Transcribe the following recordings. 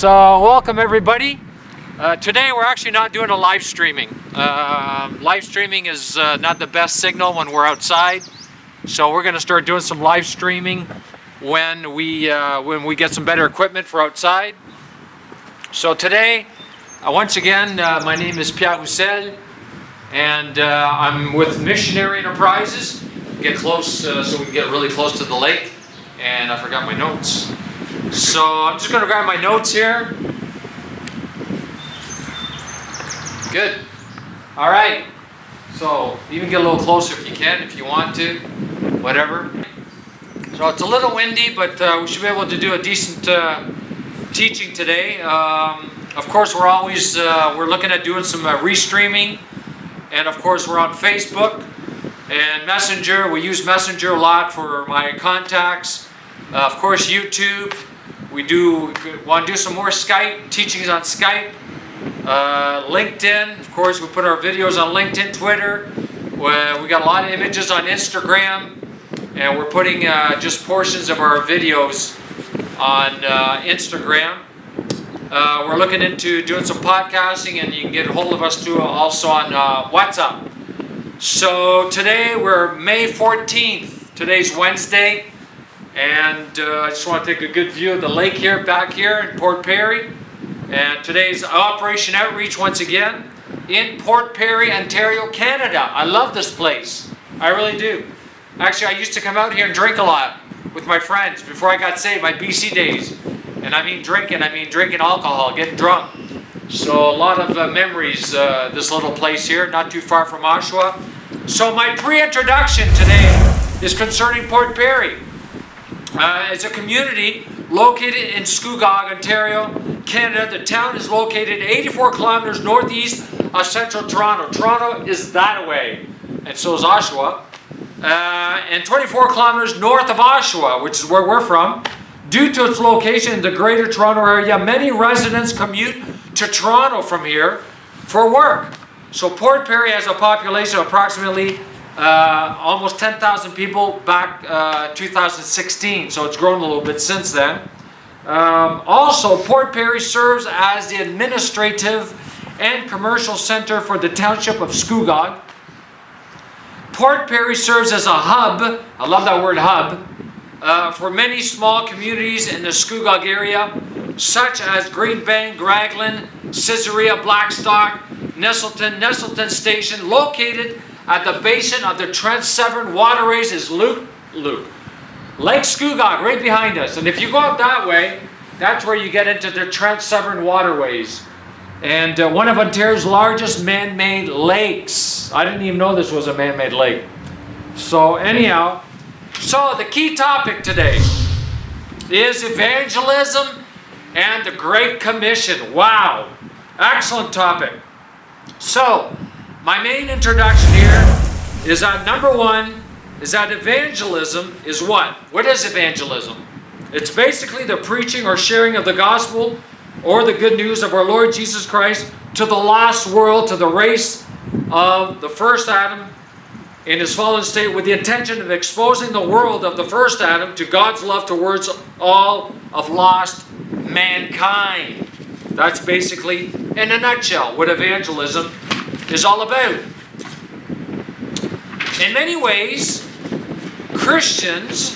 So welcome everybody. Today we're actually not doing a live streaming. Live streaming is not the best signal when we're outside. So we're going to start doing some live streaming when we get some better equipment for outside. So today, once again, my name is Pierre Roussel, and I'm with Missionary Enterprises. Get close so we can get really close to the lake. And I forgot my notes. So I'm just going to grab my notes here. Good. All right. So even get a little closer if you can, if you want to, whatever. So it's a little windy, but we should be able to do a decent teaching today. Of course, we're always we're looking at doing some restreaming, and of course we're on Facebook and Messenger. We use Messenger a lot for my contacts. Of course, YouTube. We want to do some more Skype teachings on Skype. LinkedIn, of course, we put our videos on LinkedIn, Twitter. We got a lot of images on Instagram, and we're putting just portions of our videos on Instagram. We're looking into doing some podcasting, and you can get a hold of us too also on WhatsApp. So today we're May 14th. Today's Wednesday, and I just want to take a good view of the lake here, back here in Port Perry. And today's Operation Outreach once again in Port Perry, Ontario, Canada. I love this place. I really do. Actually, I used to come out here and drink a lot with my friends before I got saved, my BC days. And I mean drinking alcohol, getting drunk. So a lot of memories, this little place here, not too far from Oshawa. So my pre-introduction today is concerning Port Perry. It's a community located in Scugog, Ontario, Canada. The town is located 84 kilometers northeast of central Toronto. Toronto is that way, and so is Oshawa. And 24 kilometers north of Oshawa, which is where we're from. Due to its location in the Greater Toronto Area, many residents commute to Toronto from here for work. So Port Perry has a population of approximately almost 10,000 people back 2016, so it's grown a little bit since then. Also, Port Perry serves as the administrative and commercial center for the township of Scugog. Port Perry serves as a hub, I love that word hub, for many small communities in the Scugog area, such as Greenbank, Raglan, Caesarea, Blackstock, Nettleton Station, located at the basin of the Trent Severn waterways is Lake Scugog, right behind us. And if you go out that way, that's where you get into the Trent Severn waterways. And one of Ontario's largest man-made lakes. I didn't even know this was a man-made lake. So anyhow, so the key topic today is evangelism and the Great Commission. Wow, excellent topic. So, my main introduction here is that number one is that evangelism is what? What is evangelism? It's basically the preaching or sharing of the gospel or the good news of our Lord Jesus Christ to the lost world, to the race of the first Adam in his fallen state, with the intention of exposing the world of the first Adam to God's love towards all of lost mankind. That's basically, in a nutshell, what evangelism is all about. In many ways, Christians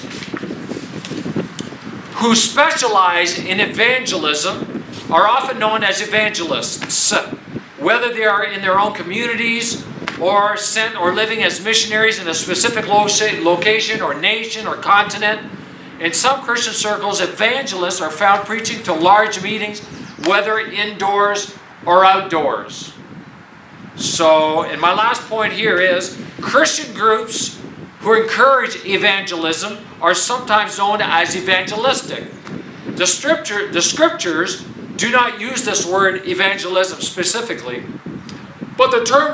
who specialize in evangelism are often known as evangelists, whether they are in their own communities or sent or living as missionaries in a specific location or nation or continent. In some Christian circles, evangelists are found preaching to large meetings, whether indoors or outdoors. So, and my last point here is, Christian groups who encourage evangelism are sometimes known as evangelistic. The scriptures do not use this word evangelism specifically, but the term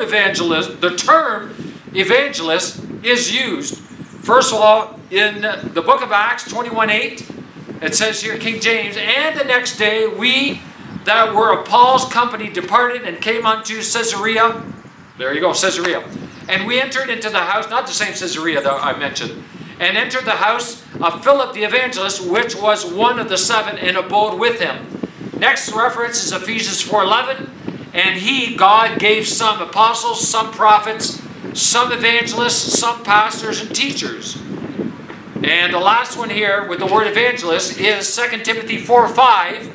evangelist is used. First of all, in the book of Acts 21:8, it says here, King James, "And the next day we that were of Paul's company departed and came unto Caesarea." There you go, Caesarea. "And we entered into the house," not the same Caesarea that I mentioned, "and entered the house of Philip the evangelist, which was one of the seven, and abode with him. Next reference is Ephesians 4:11. And He, God, gave some apostles, some prophets, some evangelists, some pastors and teachers. And the last one here with the word evangelist is 2 Timothy 4:5.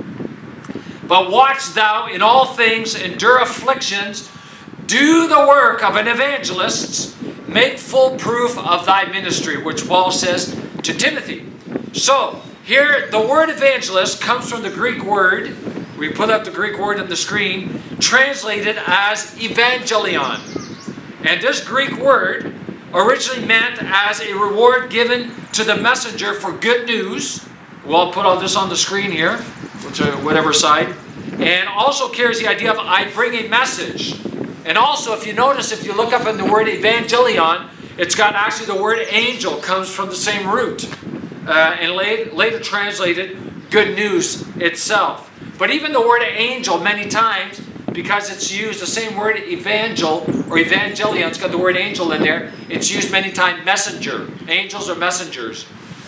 But watch thou in all things, endure afflictions, do the work of an evangelist, make full proof of thy ministry, which Paul says to Timothy. So, here the word evangelist comes from the Greek word, we put up the Greek word on the screen, translated as evangelion. And this Greek word originally meant as a reward given to the messenger for good news. We'll put all this on the screen here, whatever side. And also carries the idea of I bring a message. And also, if you notice, if you look up in the word evangelion, it's got actually the word angel comes from the same root. And later translated good news itself. But even the word angel, many times, because it's used, the same word evangel or evangelion, it's got the word angel in there, it's used many times messenger. Angels are messengers.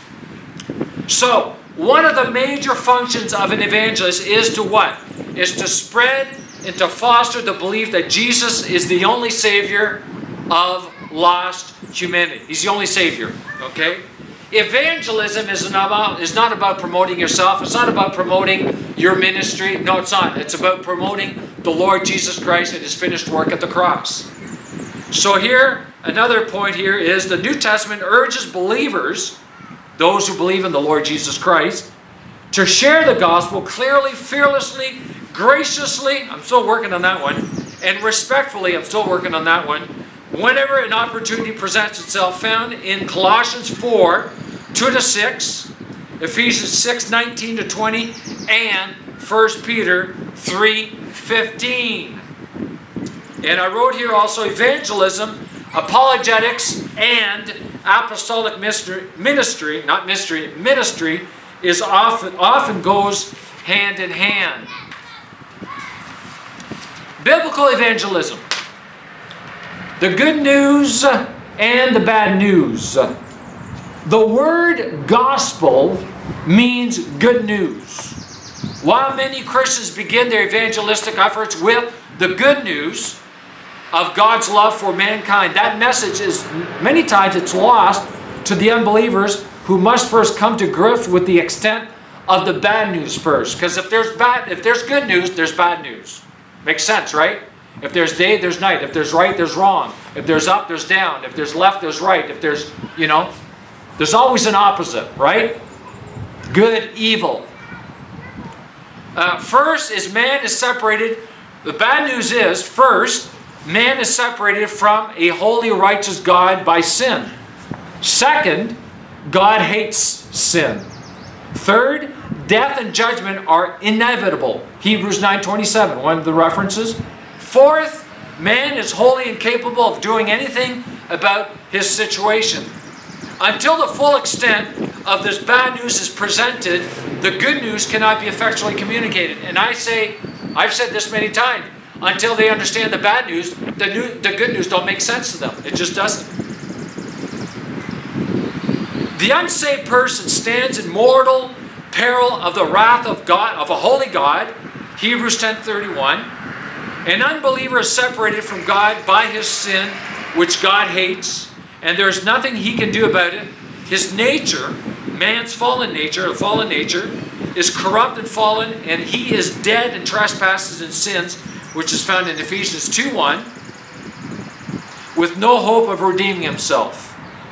So, one of the major functions of an evangelist is to what? Is to spread and to foster the belief that Jesus is the only Savior of lost humanity. He's the only Savior. Okay? Evangelism is not about promoting yourself. It's not about promoting your ministry. No, it's not. It's about promoting the Lord Jesus Christ and His finished work at the cross. So here, another point here is the New Testament urges believers, those who believe in the Lord Jesus Christ, to share the gospel clearly, fearlessly, graciously, I'm still working on that one, and respectfully, I'm still working on that one, whenever an opportunity presents itself, found in Colossians 4:2-6, Ephesians 6:19-20, and 1 Peter 3:15. And I wrote here also evangelism, apologetics, and apostolic ministry is often goes hand in hand. Biblical evangelism. The good news and the bad news. The word gospel means good news. While many Christians begin their evangelistic efforts with the good news of God's love for mankind, that message is, many times it's lost to the unbelievers who must first come to grips with the extent of the bad news first. Because if there's good news, there's bad news. Makes sense, right? If there's day, there's night. If there's right, there's wrong. If there's up, there's down. If there's left, there's right. If there's, there's always an opposite, right? Good, evil. First is man is separated. The bad news is, first, man is separated from a holy, righteous God by sin. Second, God hates sin. Third, death and judgment are inevitable. Hebrews 9:27, one of the references. Fourth, man is wholly incapable of doing anything about his situation. Until the full extent of this bad news is presented, the good news cannot be effectually communicated. And I've said this many times, until they understand the bad news, the good news don't make sense to them. It just doesn't. The unsaved person stands in mortal peril of the wrath of God, of a holy God, Hebrews 10:31. An unbeliever is separated from God by his sin, which God hates, and there is nothing he can do about it. His nature, man's fallen nature, is corrupt and fallen, and he is dead in trespasses and sins, which is found in Ephesians 2:1, with no hope of redeeming himself.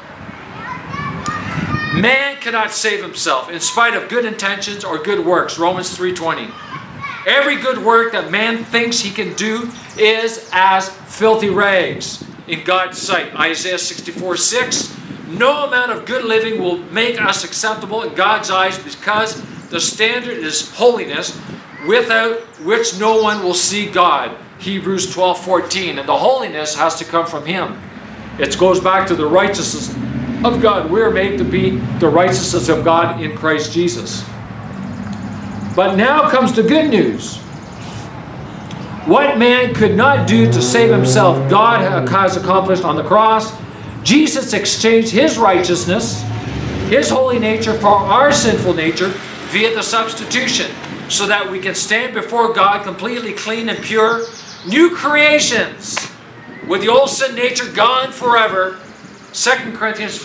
Man cannot save himself in spite of good intentions or good works, Romans 3:20. Every good work that man thinks he can do is as filthy rags in God's sight. Isaiah 64:6. No amount of good living will make us acceptable in God's eyes, because the standard is holiness, without which no one will see God. Hebrews 12:14. And the holiness has to come from Him. It goes back to the righteousness of God. We're made to be the righteousness of God in Christ Jesus. But now comes the good news. What man could not do to save himself, God has accomplished on the cross. Jesus exchanged His righteousness, His holy nature, for our sinful nature via the substitution. so that we can stand before God completely clean and pure, new creations, with the old sin nature gone forever. 2 Corinthians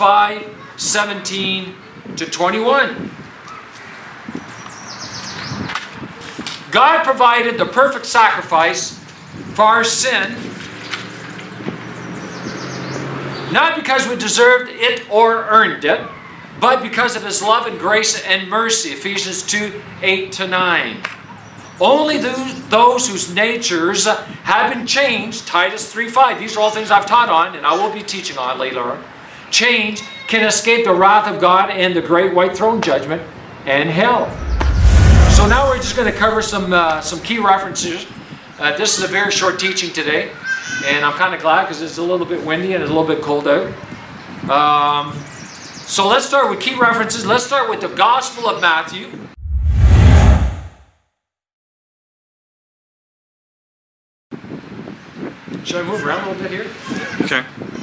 5:17-21. God provided the perfect sacrifice for our sin, not because we deserved it or earned it, but because of His love and grace and mercy. Ephesians 2:8-9. Only those whose natures have been changed, Titus 3:5. These are all things I've taught on, and I will be teaching on later on. Change can escape the wrath of God and the great white throne judgment and hell. So now we're just going to cover some key references. This is a very short teaching today, and I'm kind of glad because it's a little bit windy and it's a little bit cold out. So let's start with key references. Let's start with the Gospel of Matthew. Should I move around a little bit here? Okay.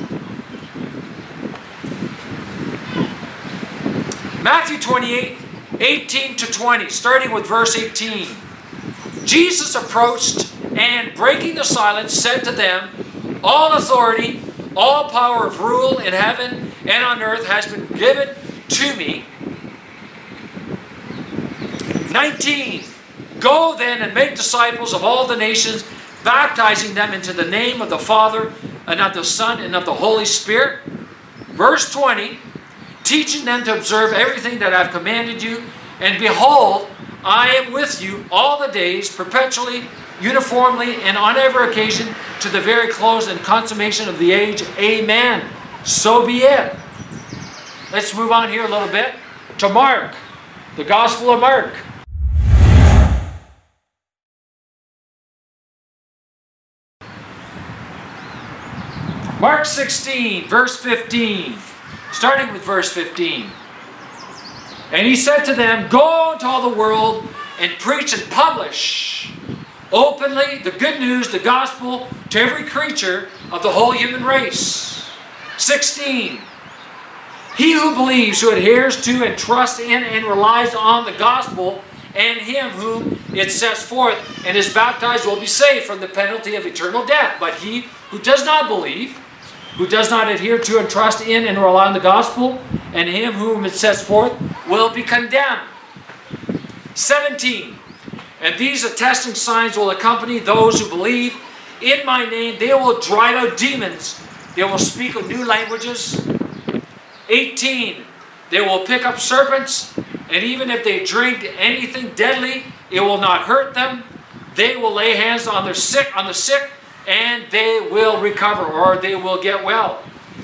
Matthew 28:18-20, starting with verse 18. Jesus approached and, breaking the silence, said to them, "All authority, all power of rule in heaven and on earth has been given to me." 19. Go then and make disciples of all the nations, baptizing them into the name of the Father and of the Son and of the Holy Spirit. Verse 20. Teaching them to observe everything that I have commanded you, and behold, I am with you all the days, perpetually, uniformly, and on every occasion, to the very close and consummation of the age. Amen. So be it. Let's move on here a little bit to Mark, the Gospel of Mark. Mark 16, verse 15. Starting with verse 15. And He said to them, "Go into all the world and preach and publish openly the good news, the gospel, to every creature of the whole human race." 16. He who believes, who adheres to and trusts in and relies on the gospel and Him whom it sets forth and is baptized will be saved from the penalty of eternal death. But he who does not believe, who does not adhere to and trust in and rely on the gospel and Him whom it sets forth, will be condemned. 17. And these attesting signs will accompany those who believe. In my name they will drive out demons. They will speak of new languages. 18. They will pick up serpents, and even if they drink anything deadly, it will not hurt them. They will lay hands on the sick, and they will recover, or they will get well.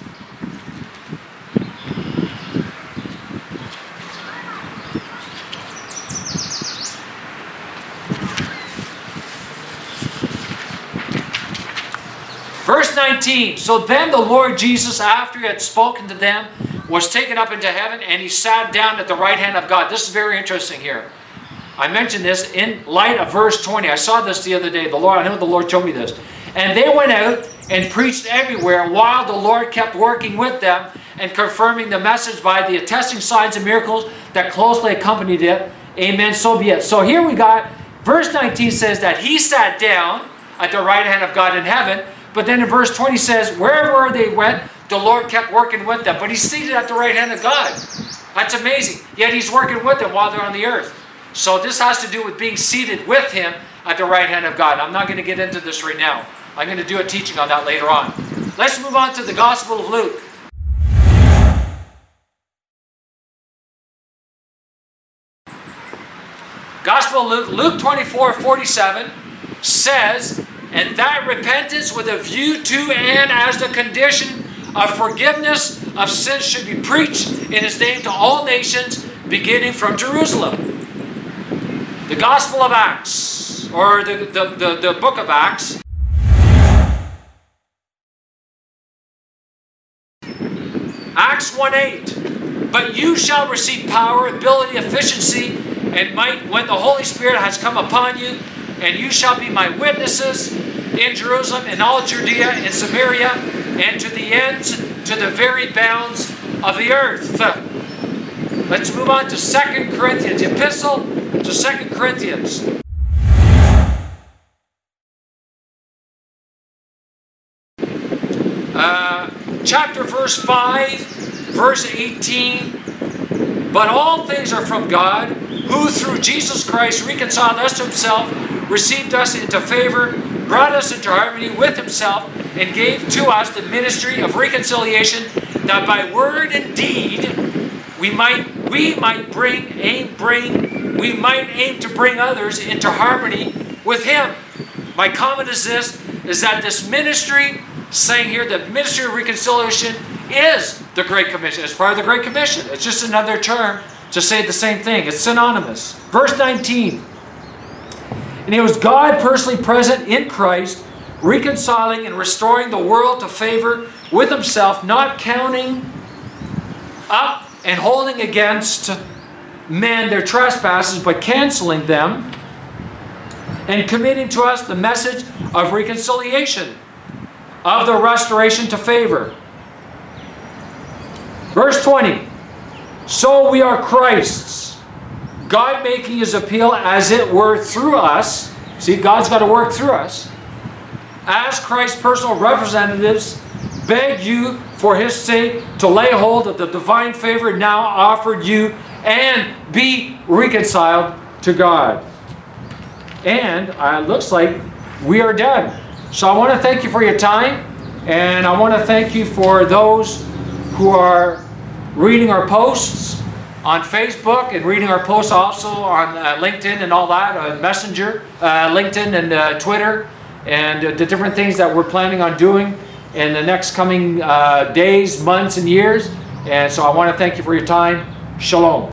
Verse 19. So then the Lord Jesus, after He had spoken to them, was taken up into heaven, and He sat down at the right hand of God. This is very interesting here. I mentioned this in light of verse 20. I saw this the other day. I know the Lord told me this. And they went out and preached everywhere, while the Lord kept working with them and confirming the message by the attesting signs and miracles that closely accompanied it. Amen. So be it. So here we got, verse 19 says that He sat down at the right hand of God in heaven. But then in verse 20 says, wherever they went, the Lord kept working with them. But He's seated at the right hand of God. That's amazing. Yet He's working with them while they're on the earth. So this has to do with being seated with Him at the right hand of God. I'm not going to get into this right now. I'm going to do a teaching on that later on. Let's move on to the Gospel of Luke. Gospel of Luke, Luke 24:47 says, and that repentance with a view to and as the condition of forgiveness of sins should be preached in His name to all nations, beginning from Jerusalem. The Gospel of Acts, or the book of Acts. Acts 1:8. But you shall receive power, ability, efficiency, and might when the Holy Spirit has come upon you, and you shall be my witnesses in Jerusalem, in all Judea, and Samaria, and to the ends, to the very bounds of the earth. Let's move on to 2 Corinthians, the epistle to 2 Corinthians. Chapter verse 5, verse 18. But all things are from God, who through Jesus Christ reconciled us to himself, received us into favor, brought us into harmony with himself, and gave to us the ministry of reconciliation, that by word and deed we might aim to bring others into harmony with him. My comment is this, is that this ministry, saying here that ministry of reconciliation is the Great Commission. It's part of the Great Commission. It's just another term to say the same thing. It's synonymous. Verse 19. And it was God personally present in Christ, reconciling and restoring the world to favor with himself, not counting up and holding against men their trespasses, but canceling them, and committing to us the message of reconciliation, of the restoration to favor. Verse 20. So we are Christ's, God making his appeal as it were through us. See, God's got to work through us. As Christ's personal representatives, beg you for his sake to lay hold of the divine favor now offered you and be reconciled to God. And it looks like we are done. So I want to thank you for your time, and I want to thank you for those who are reading our posts on Facebook and reading our posts also on LinkedIn and all that, on Messenger, LinkedIn and Twitter, and the different things that we're planning on doing in the next coming days, months, and years. And so I want to thank you for your time. Shalom.